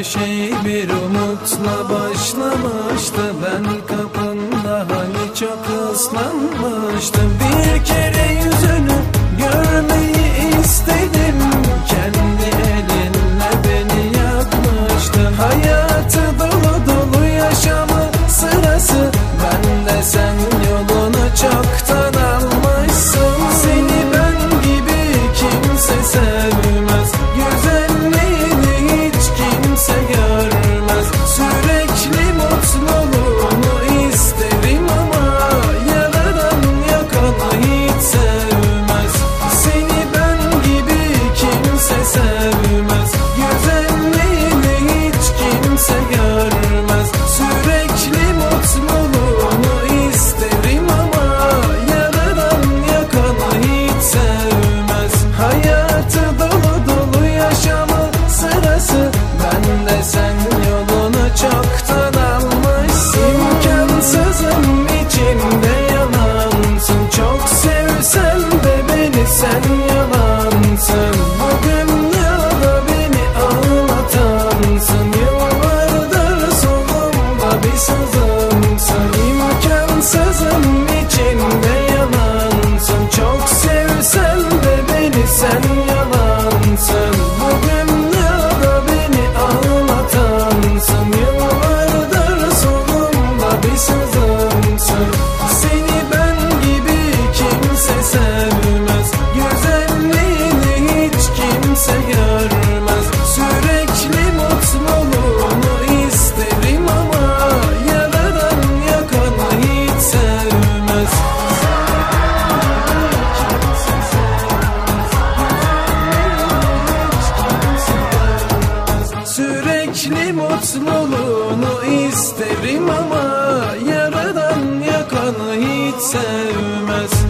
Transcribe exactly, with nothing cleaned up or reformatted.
şey bir umutla başlamıştı. Ben kapında hani çok ıslanmıştım. Bir kere yüzünü görmeyi istedim. Kendi elinle beni yakmıştın. Hayatı dolu dolu yaşamı sırası. Ben de sen yolunu çoktan almışsın. Seni ben gibi kimse sevmez. Güzelliğini hiç kimse görmez. Sürekli mutluluğunu isterim ama yaradan yakanı hiç sevmez. Seni ben gibi kimse sevmez. Güzelliğini hiç kimse görmez. Sürekli mutluluğunu isterim ama yaradan yakanı hiç sevmez. Hayatı dolu dolu yaşamı sırası. Ben de sen yolunu çoktan almışsın. İmkansızım içimde yalansın. Çok sevsen de beni sen yalansın. Bu dünyada beni ağlatansın. Yıllardır solumda bir sızımsın. İmkansızım içimde yalansın. Çok sevsen de beni sen yalansın. Bu dünyada beni ağlatansın. Yıllardır solumda bir sızımsın. Seni ben gibi kimse sevmez. Güzelliğini hiç kimse görmez. Sürekli mutluluğunu isterim ama yaradan yakanı hiç sevmez. Sürekli mutluluğunu isterim ama yaradan yakanı hiç sevmez.